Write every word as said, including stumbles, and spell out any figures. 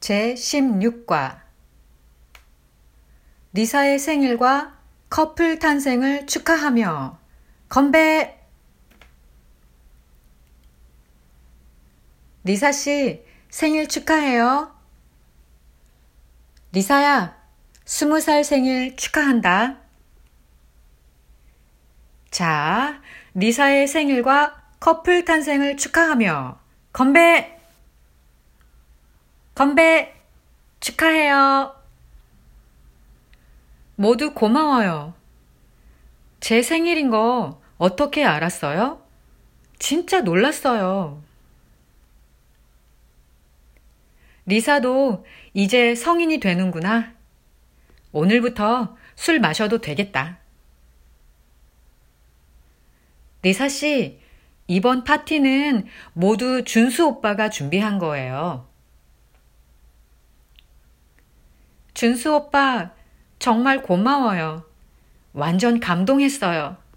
제십육 과 리사의 생일과 커플 탄생을 축하하며 건배! 리사 씨, 생일 축하해요. 리사야, 스무 살 생일 축하한다. 자, 리사의 생일과 커플 탄생을 축하하며 건배! 건배! 축하해요. 모두 고마워요. 제 생일인 거 어떻게 알았어요? 진짜 놀랐어요. 리사도 이제 성인이 되는구나. 오늘부터 술 마셔도 되겠다. 리사 씨, 이번 파티는 모두 준수 오빠가 준비한 거예요. 준수 오빠, 정말 고마워요. 완전 감동했어요.